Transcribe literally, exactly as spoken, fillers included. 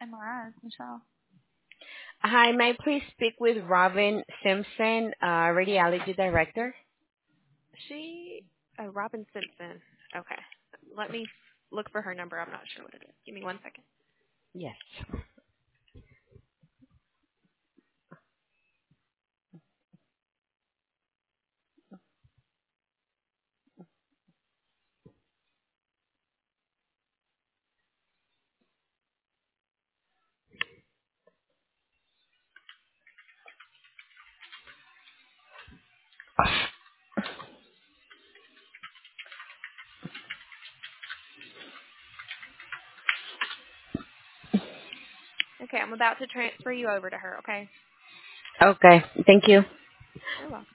M R Is, Michelle. Hi, may I please speak with Robin Simpson, uh, radiology director? She, uh, Robin Simpson. Okay. Let me look for her number. I'm not sure what it is. Give me one second. Yes. Okay, I'm about to transfer you over to her, okay? Okay, thank you. You're welcome.